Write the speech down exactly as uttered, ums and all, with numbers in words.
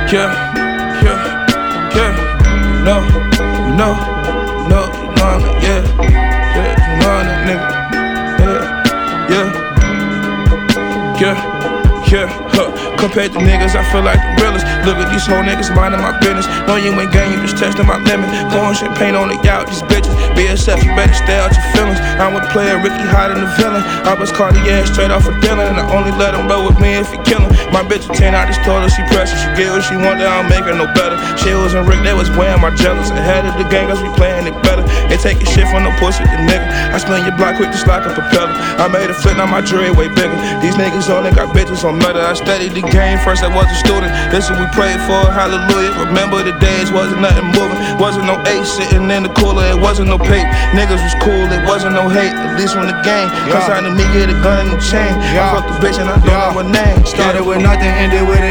Yeah, yeah, yeah. No, no, no, no, yeah, yeah, no, no, nigga. Yeah, yeah, yeah, yeah, huh. Compared to niggas, I feel like the realest. Look at these whole niggas minding my business. No, you ain't gang, you just testing my limit. Pouring champagne on the yacht, these bitches. B S F, you better stay out your feelings. I'm with player Ricky hiding the villain. I was Cartier straight off of Dylan, and I only let him roll with me if he kill him. My bitch a ten, I just told her she precious. She get what she want, I don't make her no better. She was and Rick, they was wearing my jealous. Ahead of the gang, cause we playing it better. They taking shit from no pussy, the nigga. I spin your block quick just like a propeller. I made a flip, now my jewelry way bigger. These niggas only got bitches on murder. I studied the game, first I was a student. This what we prayed for, hallelujah. Remember the days, wasn't nothing moving. Wasn't no ace sitting in the cooler, it wasn't no paper. Niggas was cool, it wasn't no hate. At least when the game yeah. Cause I to me get a gun and a chain. Yeah. I fucked the bitch and I don't yeah. know her name. Started with nothing, ended with it.